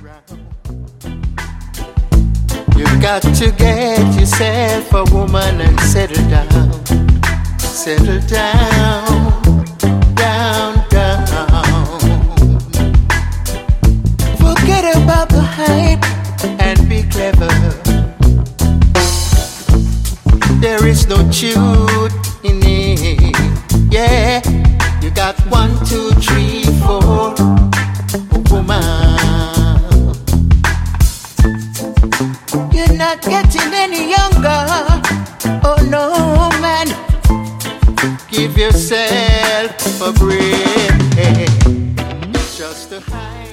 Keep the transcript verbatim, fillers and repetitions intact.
You've got to get yourself a woman and settle down, settle down, down, down. Forget about the hype and be clever. There is no truth in it. Yeah, you got one, two, three, four, a woman. You're not getting any younger. Oh no, man. Give yourself a break. Just a high.